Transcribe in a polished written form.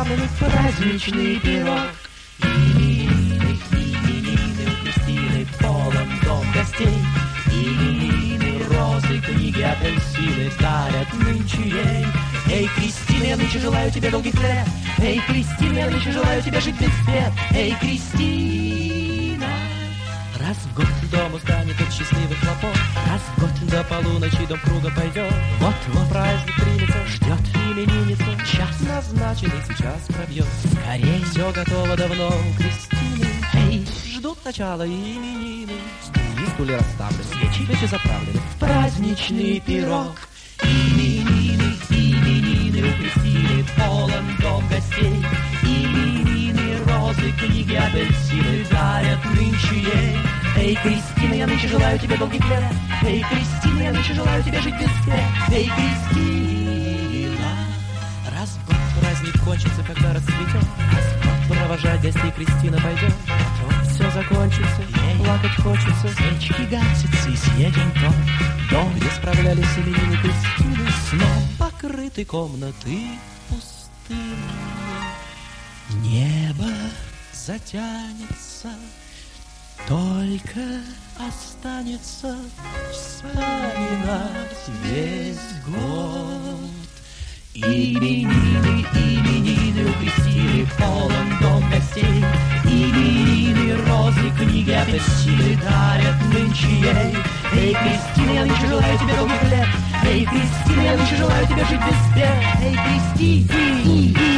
расставлены в праздничный пирог. Именины, именины у Кристины, полон дом гостей. Именины, розы, книги, апельсины дарят нынче ей. Эй, Кристина, я нынче желаю тебе долгих лет. Эй, Кристина, я нынче желаю тебе жить без бед. Эй, Кристина. Раз в год дому станет от счастливых хлопот. Раз в год до полуночи дом круга пойдет. Вот праздник примется, ждет именинница. Час назначенный сейчас пробьет. Скорей, все готово давно у Кристины. Эй, ждут начала именины. Стулья расставлены, свечи заправлены в праздничный пирог. Именины, именины у Кристины, полон дом гостей. Именины, розы, книги, апельсины дарят нынче ей. Эй, Кристина, я нынче желаю тебе долгих лет. Эй, Кристина, я нынче желаю тебе жить без бед. Эй, Кристина. Раз в год праздник кончится, когда расцветет. Раз в год провожать гостей Кристина пойдет. Вот все закончится, ей плакать хочется. Свечки гасятся и съедем тот дом, где справлялись именины Кристины. Сном покрыты комнаты пустыны. Небо затянется, только останется вспоминать весь год. Именины, именины у Кристины, полон дом гостей. Именины, розы, книги, апельсины дарят нынче ей. Эй, Кристина, я нынче желаю тебе долгих лет. Эй, Кристина, я нынче желаю тебе жить без бед. Эй, Кристина.